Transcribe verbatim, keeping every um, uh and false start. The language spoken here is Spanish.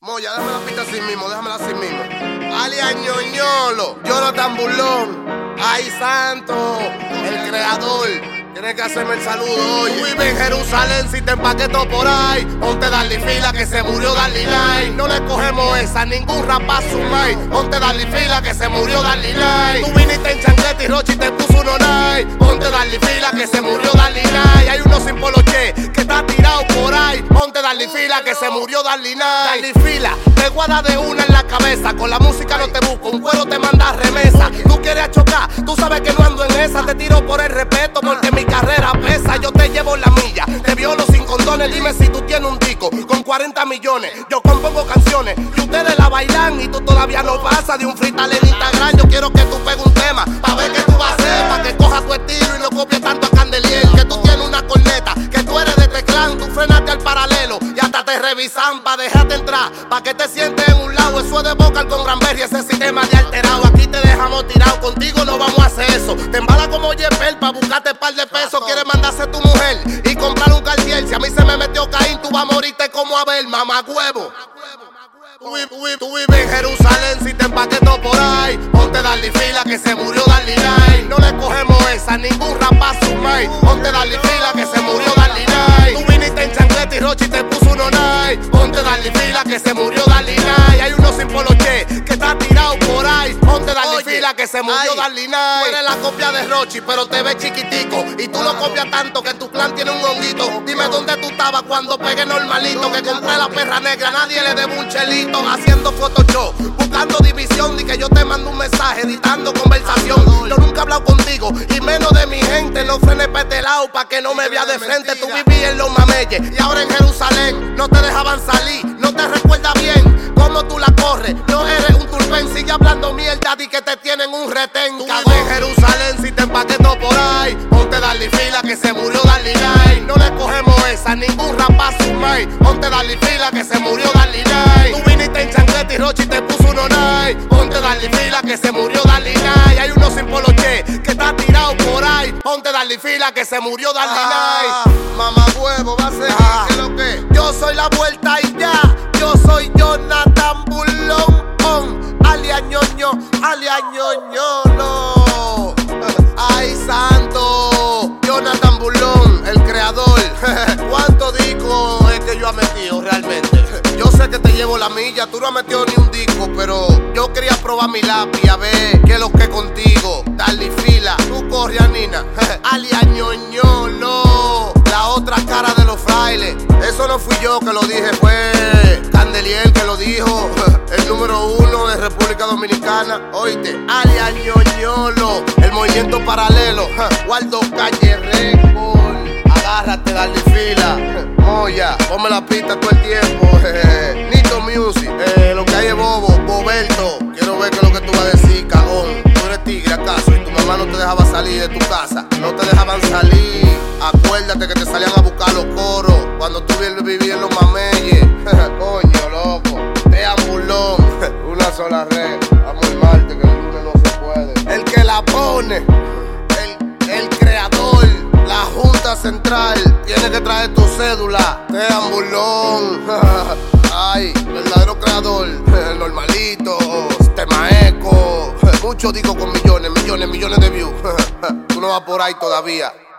Moya, déjame la pista así mismo, déjamela así mismo. Alias Ñoñolo, Jonathan Burlón, ay santo, el creador. Tienes que hacerme el saludo hoy. Tú vives en Jerusalén, si te empaqueto por ahí. Ponte darle fila que se murió Darly Night. No le cogemos esa, ningún rapaz sumay. Ponte darle fila que se murió Darly Night. Tú viniste en chancleta y Rochi te puso uno night. Ponte darle fila que se murió Darly Night. Hay uno sin poloche que está tirado por ahí. Ponte darle fila que se murió Darly Night. Darle fila, te guarda de una en la cabeza. Con la música no te busco, un cuero te manda remesa. Tú quieres chocar, tú sabes que no ando en esa. Te tiro por el respeto porque mi carrera pesa, yo te llevo la milla. Te violo sin condones, dime si tú tienes un disco con cuarenta millones. Yo compongo canciones y ustedes la bailan y tú todavía no pasas de un freestyle en Instagram. Yo quiero que tú pegues un tema pa' ver qué tú vas a hacer, pa' que cojas tu estilo y no copies tanto a Candeliel. Que tú tienes una corneta, que tú eres de este clan, tú frenaste al paralelo y hasta te revisan pa' dejarte entrar, pa' que te sientes en un lado. Eso es de vocal con Granberry, ese sistema de alterado. Aquí te dejamos tirado, contigo no vamos a hacer eso. Te embala como Yepel pa' buscarte par de pesos. Quieres mandarse tu mujer y comprar un Cartier. Si a mí se me metió Caín, tú vas a morirte como Abel, mamá huevo. Tú, tú, tú vives en Jerusalén, si te empaqueto por ahí. Ponte darle fila que se murió Darly Night. No le cogemos esa, ningún rapaz sumay. Ponte darle fila que se murió Darly Night. Tú viniste en chancleta y Rochi te puso uno night. Ponte darle fila que se murió Darly Night. Hay uno sin poloche que está tirado por ahí. Ponte darle fila que se murió Darly Night. Tú eres la copia de Rochi, pero te ves chiquitico. Y tú lo copias tanto que tu clan tiene un honguito. Dime dónde tú estabas cuando pegué normalito. Que compré la perra negra, nadie le debe un chelito. Haciendo Photoshop, buscando división. Y que yo te mando un mensaje, editando conversación. Yo nunca he hablado contigo, y menos de mi gente. No frenes pa' este lado, pa' que no me veas de frente. Tú vivías en los mameyes, y ahora en Jerusalén. No te dejaban salir, no te recuerdas bien cómo tú la corres. No eres un turpen, sigue hablando mierda y que te tienen un retén. Tú vives en Jerusalén, si te empaqueto por ahí. Ponte darle fila que se murió Darly Night. No le cogemos esa, ningún rapaz sumay. Ponte darle fila que se murió Darly Night. Tú viniste en chancleta y Rochi te puso uno night. Ponte darle fila que se murió Darly Night. Hay uno sin poloche que está tirado por ahí. Ponte darle fila que se murió Darly Night. Mamá huevo, va a ser ah. ¿Qué lo que? Yo soy la vuelta y ya. Yo soy Jonathan Burlón, on, alias Ñoño, alias Ñoñolo. Ay santo, Jonathan Burlón, el creador. ¿Cuántos discos es que yo he metido realmente? Yo sé que te llevo la milla, tú no has metido ni un disco, pero yo quería probar mi lápiz a ver qué es lo que contigo. Darle fila, tú corre a Nina, alias Ñoñolo, la otra cara de los frailes. Eso no fui yo que lo dije, fue Candeliel que lo dijo, el número uno de República Dominicana. Oíste, alias Ñoñolo, el movimiento paralelo, Waldo Calle Record. Agárrate, darle fila. Moya, ponme la pista todo el tiempo. Nito Music, eh, lo que hay es bobo, Boberto. Quiero ver qué es lo que tú vas a decir, cagón. Tú eres tigre acaso y tu mamá no te dejaba salir de tu casa. No te dejaban salir. Acuérdate que te salían a buscar los coros cuando tú vivías en los mameyes. Coño, loco. Te ambulón. Una sola red. Vamos el martes que el lunes no se puede. El que la pone, el, el creador. La Junta Central tiene que traer tu cédula. Te ambulón. Ay, verdadero creador. Normalito, Temaeco. Muchos discos con millones, millones, millones de views. Tú no vas por ahí todavía.